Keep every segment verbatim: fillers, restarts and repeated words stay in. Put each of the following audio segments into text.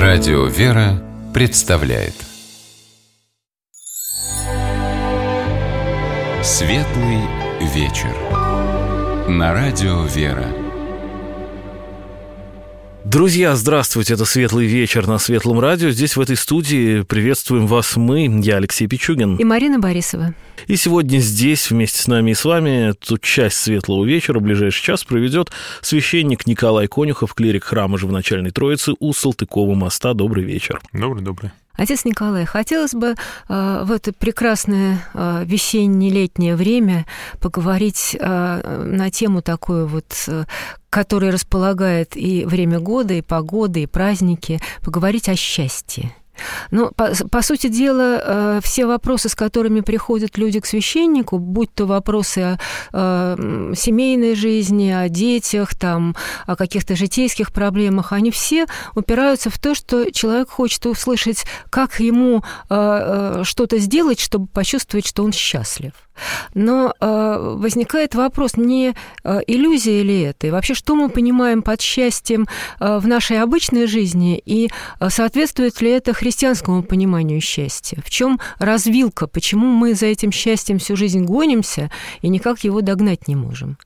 Радио «Вера» представляет Светлый вечер на Радио «Вера». Друзья, здравствуйте, это «Светлый вечер» на Светлом радио. Здесь, в этой студии, приветствуем вас мы, я Алексей Пичугин. И Марина Борисова. И сегодня здесь, вместе с нами и с вами, эту часть «Светлого вечера», ближайший час, проведет священник Николай Конюхов, клирик храма Живоначальной Троицы у Салтыкова моста. Добрый вечер. Добрый-добрый. Отец Николай, хотелось бы э, в это прекрасное э, весенне-летнее время поговорить э, на тему такую вот, э, которая располагает и время года, и погода, и праздники, поговорить о счастье. Но, по, по сути дела, э, все вопросы, с которыми приходят люди к священнику, будь то вопросы о э, семейной жизни, о детях, там, о каких-то житейских проблемах, они все упираются в то, что человек хочет услышать, как ему э, э, что-то сделать, чтобы почувствовать, что он счастлив. Но э, возникает вопрос, не э, иллюзия ли это? И вообще, что мы понимаем под счастьем э, в нашей обычной жизни? И э, соответствует ли это христианскому пониманию счастья? В чем развилка? Почему мы за этим счастьем всю жизнь гонимся и никак его догнать не можем?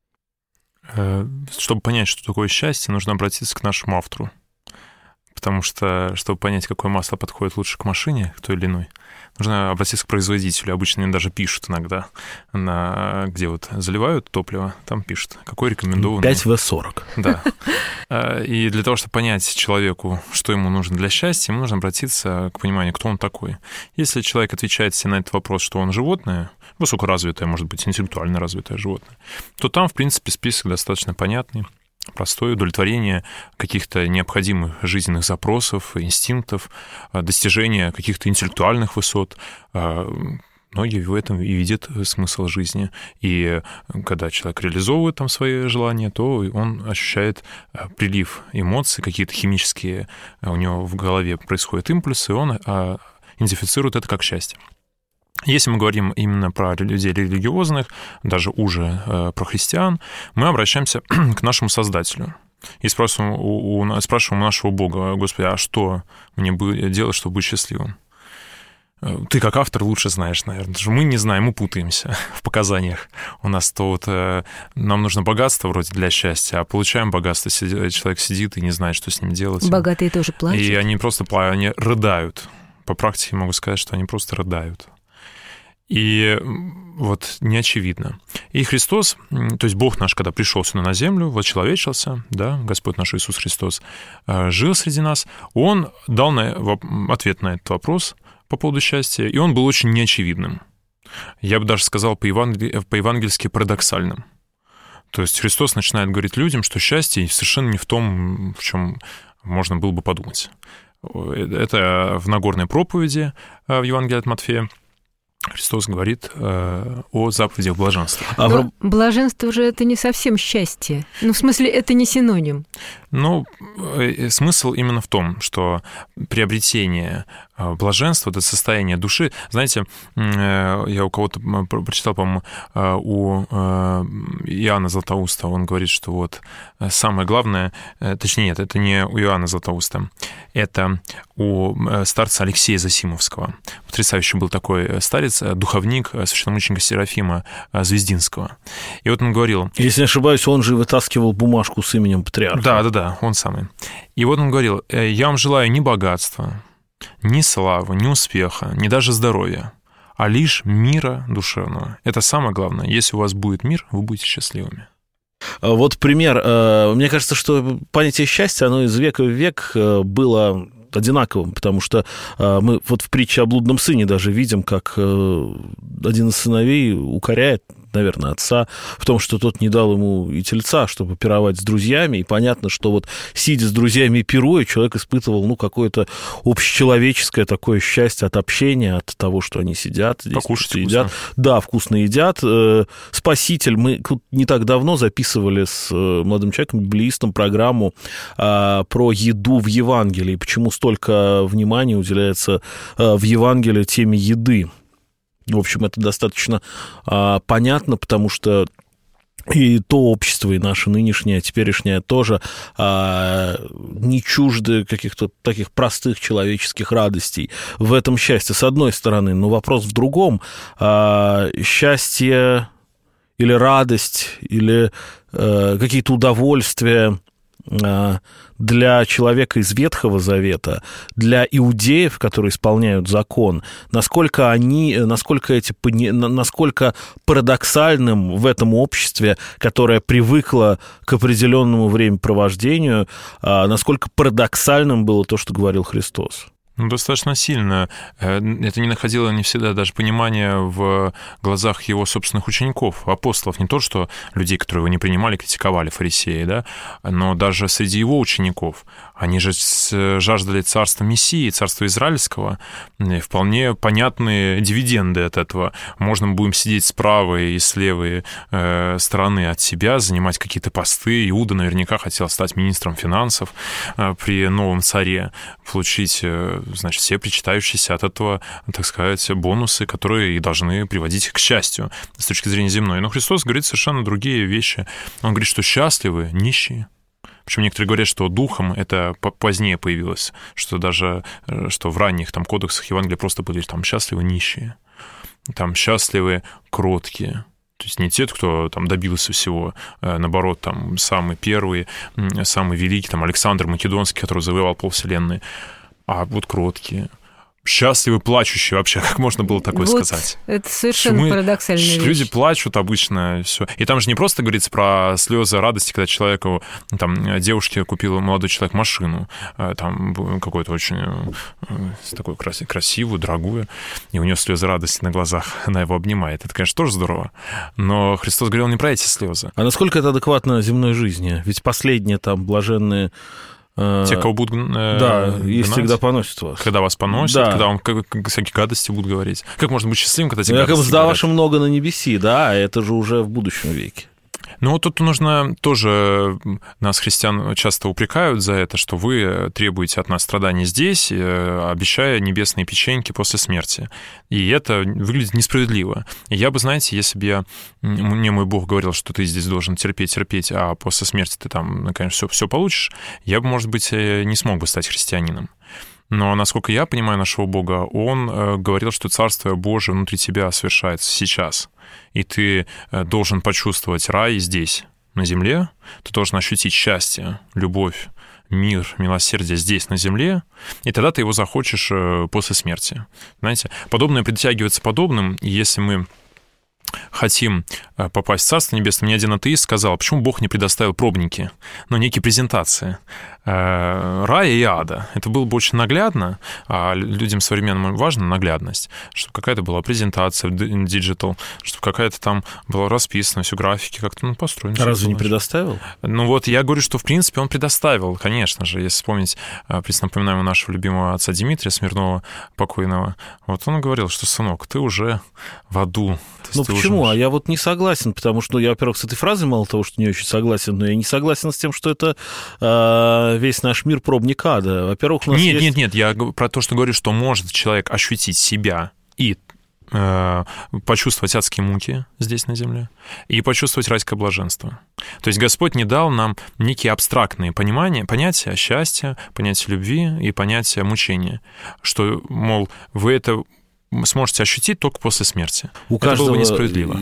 Чтобы понять, что такое счастье, нужно обратиться к нашему автору. Потому что, чтобы понять, какое масло подходит лучше к машине, к той или иной, нужно обратиться к производителю. Обычно они даже пишут иногда, на, где вот заливают топливо, там пишут, какой рекомендованный. пять вэ сорок. Да. И для того, чтобы понять человеку, что ему нужно для счастья, ему нужно обратиться к пониманию, кто он такой. Если человек отвечает себе на этот вопрос, что он животное, высокоразвитое, может быть, интеллектуально развитое животное, то там, в принципе, список достаточно понятный. Простое удовлетворение каких-то необходимых жизненных запросов, инстинктов, достижение каких-то интеллектуальных высот. Многие в этом и видят смысл жизни. И когда человек реализовывает там свои желания, то он ощущает прилив эмоций, какие-то химические у него в голове происходят импульсы, и он идентифицирует это как счастье. Если мы говорим именно про людей религиозных, даже уже э, про христиан, мы обращаемся к нашему Создателю и спрашиваем у, у, спрашиваем у нашего Бога: Господи, а что мне делать, чтобы быть счастливым? Ты как автор лучше знаешь, наверное, потому что мы не знаем, мы путаемся в показаниях. У нас то вот э, нам нужно богатство вроде для счастья, а получаем богатство, человек сидит и не знает, что с ним делать. Богатые тоже плачут. И они просто они рыдают. По практике могу сказать, что они просто рыдают. И вот не очевидно. И Христос, то есть Бог наш, когда пришел сюда на землю, вочеловечился, да, Господь наш Иисус Христос, жил среди нас, Он дал на, ответ на этот вопрос по поводу счастья, и он был очень неочевидным. Я бы даже сказал по-евангель... по-евангельски парадоксальным. То есть Христос начинает говорить людям, что счастье совершенно не в том, в чем можно было бы подумать. Это в Нагорной проповеди в Евангелии от Матфея. Христос говорит э, о заповедях блаженства. А Но блаженство же это не совсем счастье. Ну, в смысле, это не синоним. Ну, э, смысл именно в том, что приобретение э, блаженства, это состояние души. Знаете, э, я у кого-то прочитал, по-моему, э, у э, Иоанна Златоуста, он говорит, что вот самое главное, э, точнее, нет, это не у Иоанна Златоуста, это у старца Алексея Засимовского. Потрясающий был такой старец, духовник священномученика Серафима Звездинского. И вот он говорил... Если не ошибаюсь, он же вытаскивал бумажку с именем патриарха. Да-да-да, он самый. И вот он говорил: «Я вам желаю ни богатства, ни славы, ни успеха, ни даже здоровья, а лишь мира душевного. Это самое главное. Если у вас будет мир, вы будете счастливыми». Вот пример. Мне кажется, что понятие счастья, оно из века в век было одинаковым, потому что мы вот в притче о блудном сыне даже видим, как один из сыновей укоряет, наверное, отца в том, что тот не дал ему и тельца, чтобы пировать с друзьями, и понятно, что вот сидя с друзьями и пируя, человек испытывал, ну, какое-то общечеловеческое такое счастье от общения, от того, что они сидят, покушать едят. Вкусно. Да, вкусно едят. Спаситель. Мы тут не так давно записывали с молодым человеком, библеистом, программу про еду в Евангелии, почему столько внимания уделяется в Евангелии теме еды. В общем, это достаточно а, понятно, потому что и то общество, и наше нынешнее, теперешнее тоже а, не чужды каких-то таких простых человеческих радостей. В этом счастье, с одной стороны, но вопрос в другом. А, счастье или радость, или а, какие-то удовольствия а, для человека из Ветхого Завета, для иудеев, которые исполняют закон, насколько они, насколько эти, насколько парадоксальным в этом обществе, которое привыкло к определенному времяпровождению, насколько парадоксальным было то, что говорил Христос. Ну, достаточно сильно. Это не находило не всегда даже понимания в глазах его собственных учеников, апостолов. Не то, что людей, которые его не принимали, критиковали, фарисеи, да, но даже среди его учеников. Они же жаждали царства Мессии, царства Израильского. И вполне понятные дивиденды от этого. Можно будем сидеть с правой и с левой э, стороны от себя, занимать какие-то посты. Иуда наверняка хотел стать министром финансов э, при новом царе, получить... Э, значит, все причитающиеся от этого, так сказать, бонусы, которые и должны приводить к счастью с точки зрения земной. Но Христос говорит совершенно другие вещи. Он говорит, что счастливы нищие. Причем некоторые говорят, что духом это позднее появилось, что даже что в ранних там кодексах Евангелия просто были там счастливы нищие, там счастливы кроткие. То есть не те, кто там добился всего, наоборот, там самый первый, самый великий, там Александр Македонский, который завоевал полвселенной, а вот кроткие, счастливы, плачущие вообще, как можно было такое вот сказать? Это совершенно Мы, парадоксальная вещь. Люди плачут обычно, все. И там же не просто говорится про слезы радости, когда человеку, там, девушке купил молодой человек машину, там, какую-то очень такую красивую, дорогую, и у нее слезы радости на глазах, она его обнимает. Это, конечно, тоже здорово. Но Христос говорил не про эти слезы. А насколько это адекватно земной жизни? Ведь последние там блаженные... Те, кого будут э, Да, гнать, есть всегда поносят вас. Когда вас поносят, да. Когда вам как, как, всякие гадости будут говорить. Как можно быть счастливым, когда тебе ну, гадости говорят? Да, ваше много на небеси, да, а это же уже в будущем веке. Ну, тут нужно тоже, нас, христиан, часто упрекают за это, что вы требуете от нас страданий здесь, обещая небесные печеньки после смерти. И это выглядит несправедливо. И я бы, знаете, если бы я, мне мой Бог говорил, что ты здесь должен терпеть, терпеть, а после смерти ты там, конечно, все, все получишь, я бы, может быть, не смог бы стать христианином. Но, насколько я понимаю нашего Бога, Он э, говорил, что Царствие Божие внутри тебя совершается сейчас. И ты э, должен почувствовать рай здесь, на земле. Ты должен ощутить счастье, любовь, мир, милосердие здесь, на земле. И тогда ты его захочешь э, после смерти. Знаете, подобное притягивается подобным. И если мы хотим попасть в Царство Небесное, мне один атеист сказал, почему Бог не предоставил пробники, ну, некие презентации рая и ада. Это было бы очень наглядно, а людям современным важна наглядность, чтобы какая-то была презентация в диджитал, чтобы какая-то там была расписана, все графики как-то ну, построены. А разве не предоставил? Ну вот я говорю, что в принципе он предоставил, конечно же, если вспомнить, напоминаем нашего любимого отца Дмитрия Смирнова, покойного, вот он говорил, что, сынок, ты уже в аду. Ну почему? Уже... А я вот не согласен, потому что, ну, я, во-первых, с этой фразой мало того, что не очень согласен, но я не согласен с тем, что это э, весь наш мир пробник ада. Во-первых, у нас Нет, есть... нет, нет, я про то, что говорю, что может человек ощутить себя и э, почувствовать адские муки здесь на земле, и почувствовать райское блаженство. То есть Господь не дал нам некие абстрактные понимания, понятия счастья, понятия любви и понятия мучения, что, мол, вы это... сможете ощутить только после смерти. У это каждого, было бы несправедливо.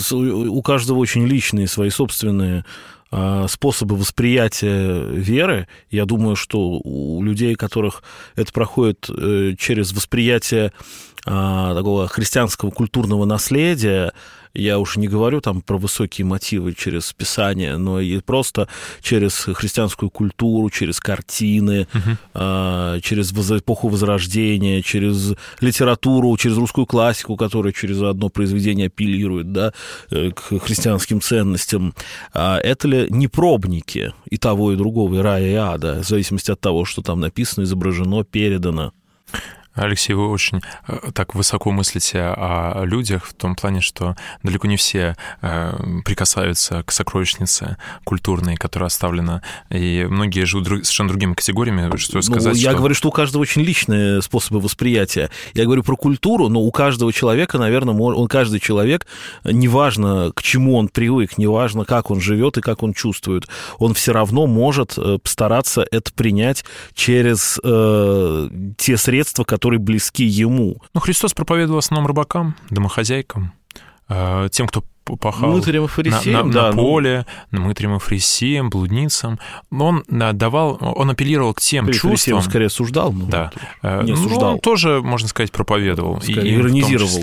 У каждого очень личные свои собственные способы восприятия веры. Я думаю, что у людей, у которых это проходит через восприятие такого христианского культурного наследия, я уж не говорю там про высокие мотивы через Писание, но и просто через христианскую культуру, через картины, uh-huh. через эпоху Возрождения, через литературу, через русскую классику, которая через одно произведение апеллирует, да, к христианским ценностям. Это ли не пробники и того, и другого, и рая, и ада, в зависимости от того, что там написано, изображено, передано? Алексей, вы очень так высоко мыслите о людях в том плане, что далеко не все прикасаются к сокровищнице культурной, которая оставлена, и многие живут совершенно другими категориями. Что сказать, ну, я что... говорю, что у каждого очень личные способы восприятия. Я говорю про культуру, но у каждого человека, наверное, он, каждый человек, неважно, к чему он привык, неважно, как он живет и как он чувствует, он все равно может постараться это принять через э, те средства, которые которые близки ему. Ну, Христос проповедовал в основном рыбакам, домохозяйкам, тем, кто пахал мытарям и фарисеям, на, на, да, на поле, ну... мытарям и фарисеям, блудницам. Он давал, он апеллировал к тем Фарисеям чувствам... скорее осуждал, но да. не ну, осуждал. Он тоже, можно сказать, проповедовал. Скорее, и иронизировал.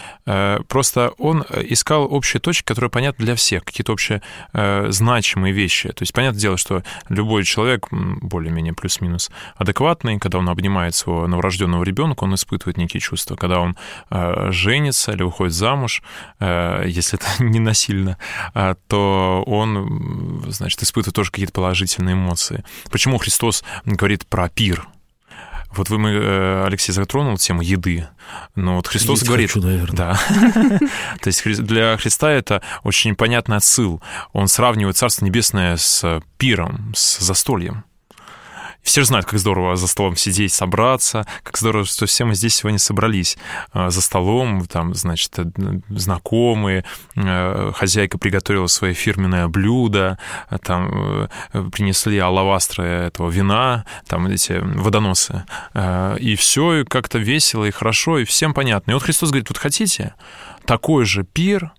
Просто он искал общие точки, которые понятны для всех, какие-то общие э, значимые вещи. То есть, понятное дело, что любой человек, более-менее плюс-минус адекватный, когда он обнимает своего новорожденного ребенка, он испытывает некие чувства. Когда он э, женится или выходит замуж, э, если это не насильно, э, то он, значит, испытывает тоже какие-то положительные эмоции. Почему Христос говорит про пир? Вот вы, мы, Алексей, затронул тему еды, но вот Христос Есть говорит... хочу, наверное. Да. То есть для Христа это очень понятный отсыл. Он сравнивает Царство Небесное с пиром, с застольем. Все же знают, как здорово за столом сидеть, собраться, как здорово, что все мы здесь сегодня собрались за столом, там, значит, знакомые, хозяйка приготовила свое фирменное блюдо, там принесли алавастры этого вина, там эти водоносы, и все как-то весело и хорошо, и всем понятно. И вот Христос говорит, вот хотите, такой же пир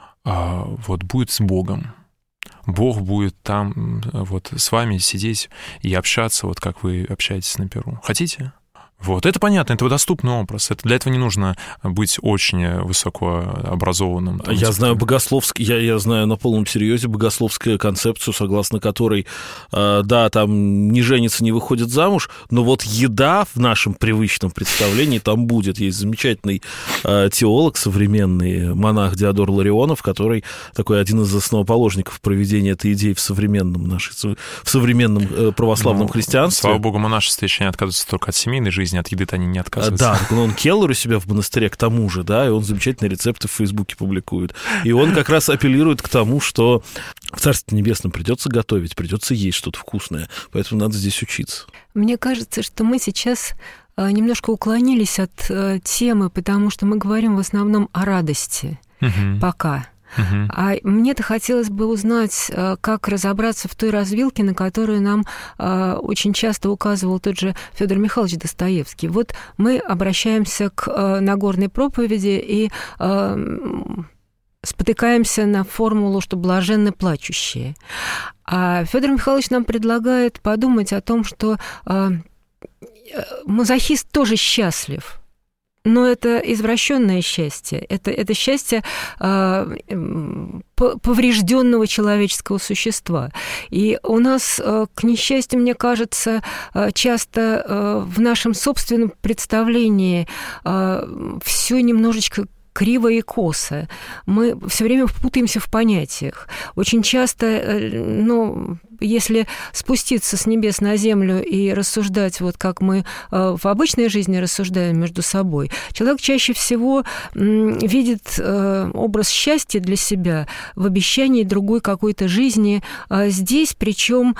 вот будет с Богом. Бог будет там вот с вами сидеть и общаться, вот как вы общаетесь на пиру. Хотите? Вот, это понятно, это доступный образ. Это, для этого не нужно быть очень высокообразованным. Там, я знаю богословский, я, я знаю на полном серьезе богословскую концепцию, согласно которой, э, да, там не женится, не выходит замуж, но вот еда в нашем привычном представлении там будет. Есть замечательный э, теолог современный, монах Диодор Ларионов, который такой один из основоположников проведения этой идеи в современном, нашей, в современном э, православном ну, христианстве. Слава богу, монашество еще не отказывается только от семейной жизни, от еды-то они не отказываются. Да, он келлер у себя в монастыре к тому же, да, и он замечательные рецепты в Фейсбуке публикует. И он как раз апеллирует к тому, что в Царстве Небесном придется готовить, придется есть что-то вкусное, поэтому надо здесь учиться. Мне кажется, что мы сейчас немножко уклонились от темы, потому что мы говорим в основном о радости угу. пока. Uh-huh. А мне-то хотелось бы узнать, как разобраться в той развилке, на которую нам очень часто указывал тот же Федор Михайлович Достоевский. Вот мы обращаемся к Нагорной проповеди и спотыкаемся на формулу, что блаженны плачущие. А Федор Михайлович нам предлагает подумать о том, что мазохист тоже счастлив. Но это извращенное счастье, это, это счастье э, поврежденного человеческого существа. И у нас, э, к несчастью, мне кажется, э, часто э, в нашем собственном представлении э, все немножечко криво и косо. Мы все время путаемся в понятиях. Очень часто, ну, если спуститься с небес на землю и рассуждать, вот как мы в обычной жизни рассуждаем между собой, человек чаще всего видит образ счастья для себя в обещании другой какой-то жизни здесь, причем,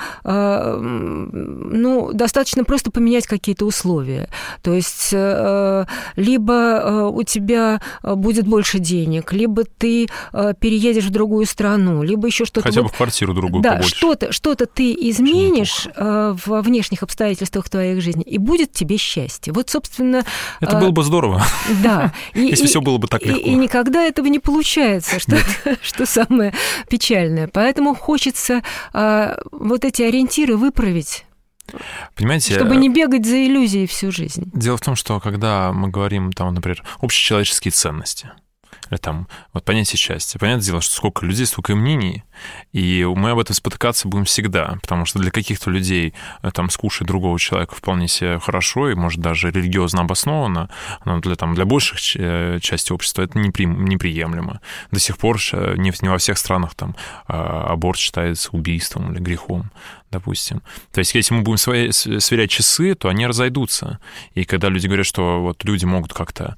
ну, достаточно просто поменять какие-то условия. То есть либо у тебя будет больше денег, либо ты переедешь в другую страну, либо еще что-то. Хотя вот, бы в квартиру другую да, побольше. Что-то, что-то ты изменишь во внешних обстоятельствах твоей жизни, и будет тебе счастье. Вот, собственно... Это было бы здорово. Да. Если все было бы так легко. И никогда этого не получается, что самое печальное. Поэтому хочется вот эти ориентиры выправить. Понимаете, чтобы не бегать за иллюзией всю жизнь. Дело в том, что когда мы говорим, там, например, общечеловеческие ценности, Или там вот понятие счастья. Понятное дело, что сколько людей, столько и мнений, и мы об этом спотыкаться будем всегда, потому что для каких-то людей там скушать другого человека вполне себе хорошо и, может, даже религиозно обоснованно, но для, там, для больших части общества это непри, неприемлемо. До сих пор не, не во всех странах там аборт считается убийством или грехом, допустим. То есть, если мы будем сверять часы, то они разойдутся. И когда люди говорят, что вот люди могут как-то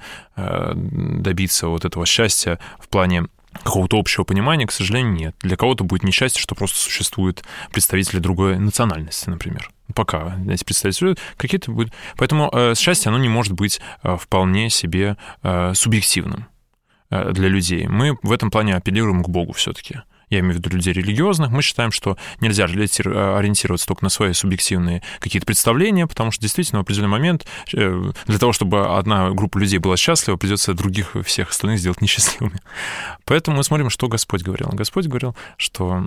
добиться вот этого счастья в плане какого-то общего понимания, к сожалению, нет. Для кого-то будет несчастье, что просто существуют представители другой национальности, например. Пока эти представители какие-то будут... Поэтому э, счастье, оно не может быть э, вполне себе э, субъективным э, для людей. Мы в этом плане апеллируем к Богу все-таки. Я имею в виду людей религиозных, мы считаем, что нельзя ориентироваться только на свои субъективные какие-то представления, потому что действительно в определенный момент для того, чтобы одна группа людей была счастлива, придется других всех остальных сделать несчастливыми. Поэтому мы смотрим, что Господь говорил. Господь говорил, что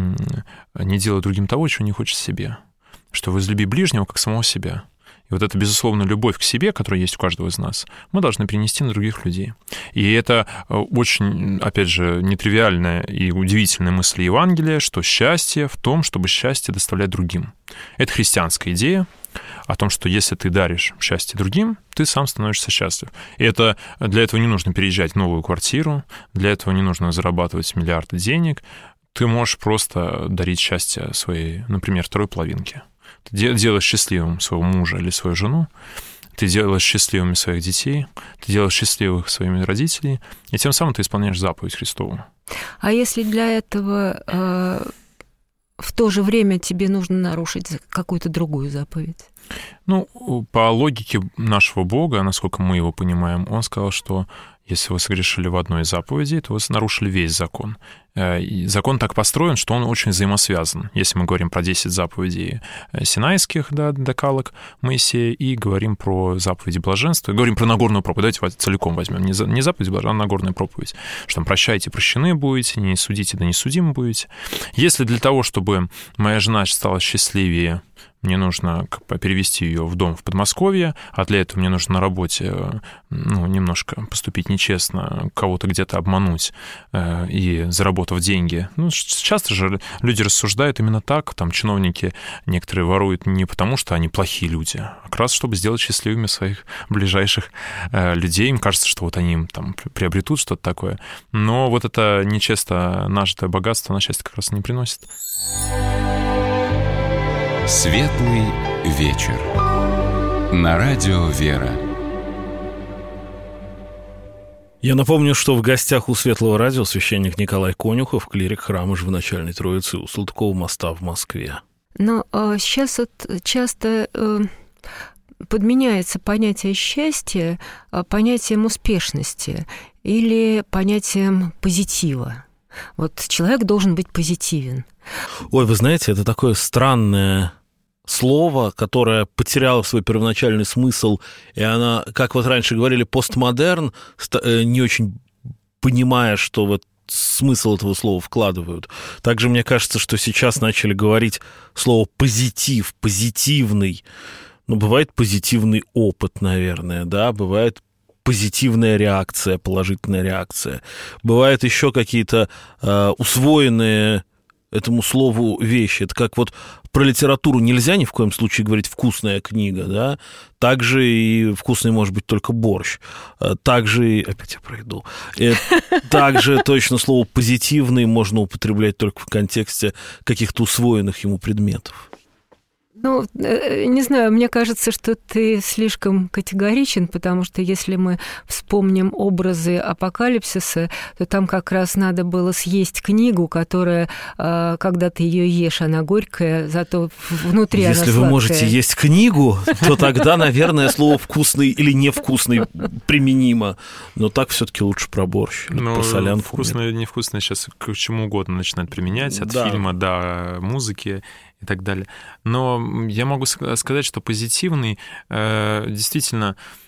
не делай другим того, чего не хочешь себе, что возлюби ближнего, как самого себя. И вот эта, безусловно, любовь к себе, которая есть у каждого из нас, мы должны перенести на других людей. И это очень, опять же, нетривиальная и удивительная мысль Евангелия, что счастье в том, чтобы счастье доставлять другим. Это христианская идея о том, что если ты даришь счастье другим, ты сам становишься счастлив. И это, для этого не нужно переезжать в новую квартиру, для этого не нужно зарабатывать миллиарды денег. Ты можешь просто дарить счастье своей, например, второй половинке. Ты делаешь счастливым своего мужа или свою жену, ты делаешь счастливыми своих детей, ты делаешь счастливых своими родителей, и тем самым ты исполняешь заповедь Христову. А если для этого э, в то же время тебе нужно нарушить какую-то другую заповедь? Ну, по логике нашего Бога, насколько мы его понимаем, он сказал, что если вы согрешили в одной из заповедей, то вы нарушили весь закон. И закон так построен, что он очень взаимосвязан. Если мы говорим про десять заповедей синайских, да, декалог Моисея, и говорим про заповеди блаженства, и говорим про Нагорную проповедь, давайте целиком возьмем, не заповедь блаженства, а Нагорная проповедь, что там прощайте, прощены будете, не судите, да не судимы будете. Если для того, чтобы моя жена стала счастливее, мне нужно перевести ее в дом в Подмосковье, а для этого мне нужно на работе ну, немножко поступить нечестно, кого-то где-то обмануть э, и заработав деньги. Ну, часто же люди рассуждают именно так, там чиновники некоторые воруют не потому, что они плохие люди, а как раз чтобы сделать счастливыми своих ближайших э, людей. Им кажется, что вот они им там приобретут что-то такое. Но вот это нечестно нажитое богатство, оно счастье как раз не приносит. Светлый вечер. На радио «Вера». Я напомню, что в гостях у Светлого радио священник Николай Конюхов, клирик храма Живоначальной Троицы у Салтыкова моста в Москве. Но а, сейчас вот часто э, подменяется понятие счастья понятием успешности или понятием позитива. Вот человек должен быть позитивен. Ой, вы знаете, это такое странное слово, которое потеряло свой первоначальный смысл, и она, как вот раньше говорили, постмодерн, не очень понимая, что вот смысл этого слова вкладывают. Также мне кажется, что сейчас начали говорить слово «позитив», «позитивный». Ну, бывает позитивный опыт, наверное, да, бывает позитивная реакция, положительная реакция. Бывают еще какие-то э, усвоенные этому слову вещи. Это как вот про литературу нельзя ни в коем случае говорить «вкусная книга», да? Также и вкусный может быть только борщ. Также и... Опять я про еду. Также точно слово «позитивный» можно употреблять только в контексте каких-то усвоенных ему предметов. Ну, не знаю, мне кажется, что ты слишком категоричен, потому что если мы вспомним образы апокалипсиса, то там как раз надо было съесть книгу, которая, когда ты ее ешь, она горькая, зато внутри если она сладкая. Если вы можете есть книгу, то тогда, наверное, слово «вкусный» или «невкусный» применимо. Но так все-таки лучше про борщ, или про солянку. Вкусное или невкусное сейчас к чему угодно начинают применять, от да. фильма до музыки и так далее. Но я могу сказать, что позитивный, действительно,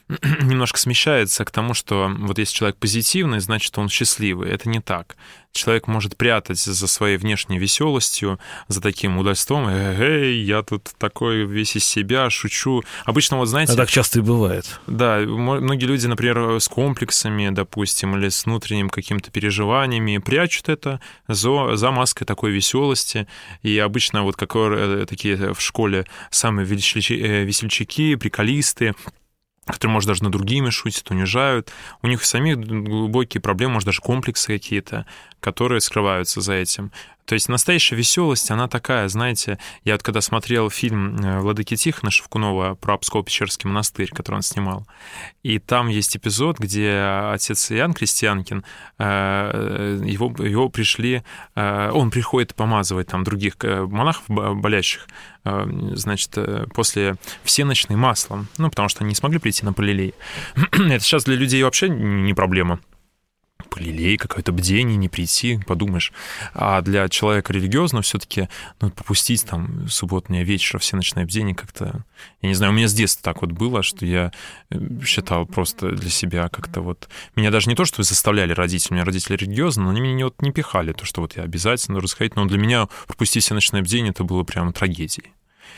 немножко смещается к тому, что вот если человек позитивный, значит, он счастливый. Это не так. Человек может прятать за своей внешней веселостью, за таким удальством. Эй, я тут такой весь из себя, шучу. Обычно, вот знаете... А так часто и бывает. Да, многие люди, например, с комплексами, допустим, или с внутренним какими-то переживаниями прячут это за, за маской такой веселости. И обычно вот как такие в школе самые весельчаки, приколисты, которые, может, даже над другими шутят, унижают. У них самих глубокие проблемы, может, даже комплексы какие-то, которые скрываются за этим. То есть настоящая веселость, она такая, знаете, я вот когда смотрел фильм Владыки Тихона Шевкунова про Псково-Печерский монастырь, который он снимал, и там есть эпизод, где отец Иоанн Крестьянкин, его, его пришли, он приходит помазывать там других монахов болящих, значит, после всеночной маслом, ну, потому что они не смогли прийти на Полилей. Это сейчас для людей вообще не проблема. Полилей, какое-то бдение, не прийти, подумаешь. А для человека религиозного все-таки ну, попустить там субботнее вечера, всеночное бдение как-то... Я не знаю, у меня с детства так вот было, что я считал просто для себя как-то вот... Меня даже не то, что заставляли родители, у меня родители религиозные, но они меня вот не пихали, то, что вот я обязательно должен сходить, но для меня пропустить всеночное бдение, это было прям трагедией.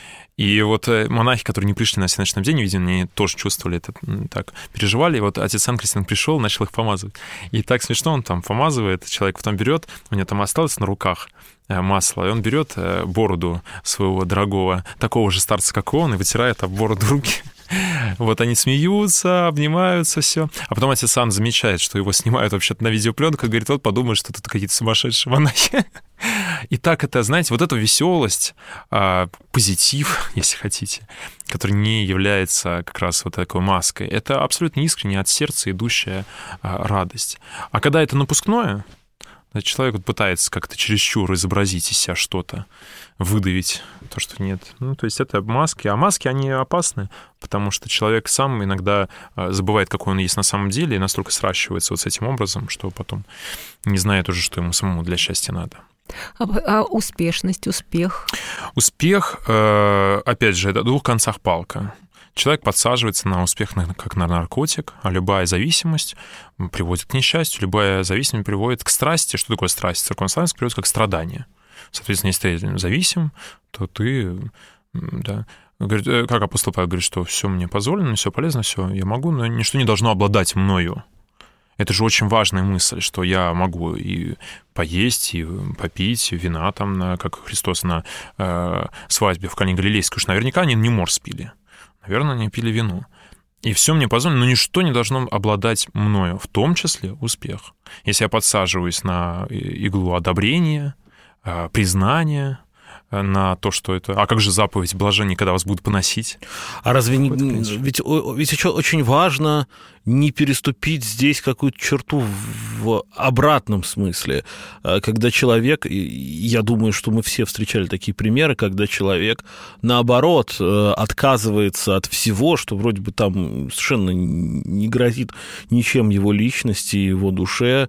И вот монахи, которые не пришли на всеночное бдение, видимо, они тоже чувствовали это, так переживали. И вот отец Иоанн Крестьянкин пришел, начал их помазывать. И так смешно, он там помазывает, человек потом берет, у него там осталось на руках масло, и он берет бороду своего дорогого, такого же старца, как он, и вытирает об бороду руки. Вот они смеются, обнимаются, все. А потом отец Иоанн замечает, что его снимают вообще-то на видеопленку, и говорит, вот подумает, что тут какие-то сумасшедшие монахи. И так это, знаете, вот эта веселость, позитив, если хотите, который не является как раз вот такой маской, это абсолютно искренне от сердца идущая радость. А когда это напускное, человек вот пытается как-то чересчур изобразить из себя что-то, выдавить то, что нет. Ну, то есть это маски. А маски, они опасны, потому что человек сам иногда забывает, какой он есть на самом деле, и настолько сращивается вот с этим образом, что потом не знает уже, что ему самому для счастья надо. А, а успешность, успех? Успех, опять же, это о двух концах палка. Человек подсаживается на успех как на наркотик, а любая зависимость приводит к несчастью, любая зависимость приводит к страсти. Что такое страсть? Церковнославянство приводит как страдание. Соответственно, если ты зависим, то ты, да, говорит, как апостол Павел говорит, что все мне позволено, все полезно, все я могу, но ничто не должно обладать мною. Это же очень важная мысль, что я могу и поесть, и попить, и вина там, как Христос на э, свадьбе в Кане Галилейской. Уж наверняка они не морс пили. Наверное, они пили вино. И все мне позволено, но ничто не должно обладать мною, в том числе успех. Если я подсаживаюсь на иглу одобрения, признания, на то, что это... А как же заповедь блажения, когда вас будут поносить? А разве не... Ведь, ведь еще очень важно не переступить здесь какую-то черту в обратном смысле. Когда человек... Я думаю, что мы все встречали такие примеры, когда человек, наоборот, отказывается от всего, что вроде бы там совершенно не грозит ничем его личности, его душе,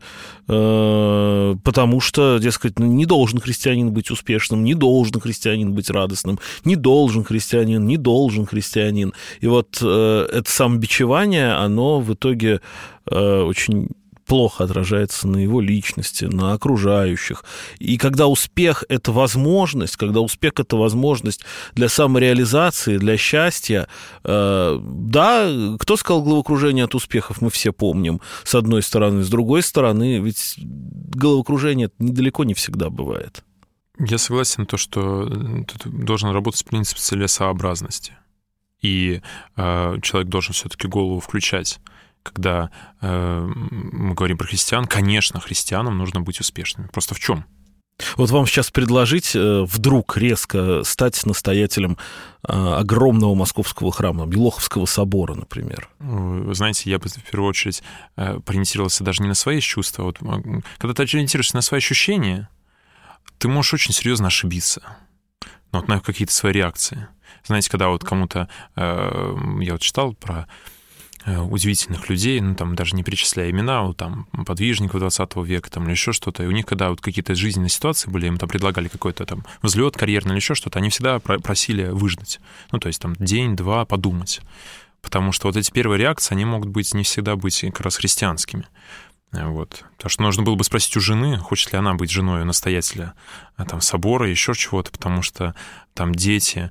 потому что, дескать, не должен христианин быть успешным, не должен христианин быть радостным, не должен христианин, не должен христианин. И вот э, это самобичевание, оно в итоге э, очень плохо отражается на его личности, на окружающих. И когда успех — это возможность, когда успех — это возможность для самореализации, для счастья, э, да, кто сказал головокружение от успехов, мы все помним, с одной стороны. С другой стороны, ведь головокружение недалеко не всегда бывает. Я согласен, то, что тут должен работать принцип целесообразности. И э, человек должен все-таки голову включать. Когда э, мы говорим про христиан, конечно, христианам нужно быть успешными. Просто в чем? Вот вам сейчас предложить э, вдруг резко стать настоятелем э, огромного московского храма, Белоховского собора, например. Вы знаете, я бы в первую очередь э, ориентировался даже не на свои чувства. Вот, когда ты ориентируешься на свои ощущения, ты можешь очень серьезно ошибиться, но вот на какие-то свои реакции. Знаете, когда вот кому-то... Э, я вот читал про э, удивительных людей, ну, там, даже не перечисляя имена, вот, там, подвижников двадцатого века, там, или еще что-то, и у них, когда вот какие-то жизненные ситуации были, им там предлагали какой-то там взлет карьерный или еще что-то, они всегда просили выждать. Ну, то есть там день-два подумать. Потому что вот эти первые реакции, они могут быть не всегда быть как раз христианскими. Вот. Потому что нужно было бы спросить у жены, хочет ли она быть женой настоятеля там, собора, еще чего-то, потому что там дети...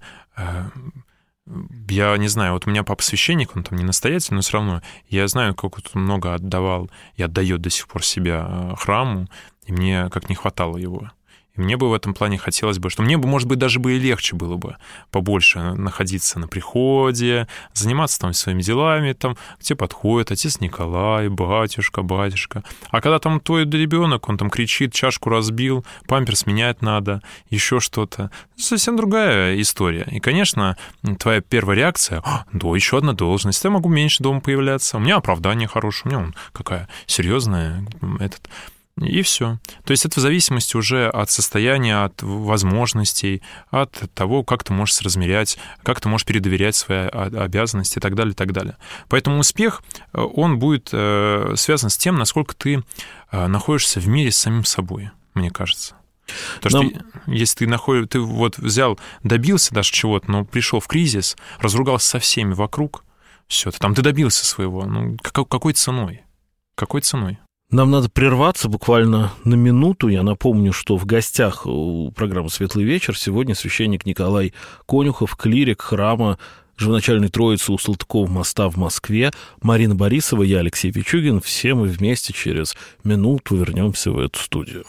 Я не знаю, вот у меня папа священник, он там не настоятель, но все равно я знаю, как он много отдавал и отдает до сих пор себя храму, и мне как не хватало его. И мне бы в этом плане хотелось бы, что мне бы, может быть, даже бы и легче было бы побольше находиться на приходе, заниматься там своими делами, там, где подходит отец Николай, батюшка, батюшка. А когда там твой ребенок, он там кричит, чашку разбил, памперс менять надо, еще что-то, совсем другая история. И, конечно, твоя первая реакция, да, еще одна должность, я могу меньше дома появляться, у меня оправдание хорошее, у меня он какая серьезная, этот... И все. То есть это в зависимости уже от состояния, от возможностей, от того, как ты можешь размерять, как ты можешь передоверять свои обязанности и так далее, и так далее. Поэтому успех, он будет связан с тем, насколько ты находишься в мире с самим собой, мне кажется. Потому Нам... что если ты, находишь, ты вот взял, добился даже чего-то, но пришел в кризис, разругался со всеми вокруг, все, там ты добился своего. Ну, какой ценой? Какой ценой? Нам надо прерваться буквально на минуту. Я напомню, что в гостях у программы «Светлый вечер» сегодня священник Николай Конюхов, клирик храма Живоначальной Троицы у Салтыкова моста в Москве, Марина Борисова, я Алексей Пичугин. Все мы вместе через минуту вернемся в эту студию.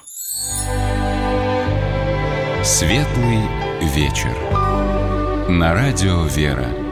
«Светлый вечер» на радио «Вера».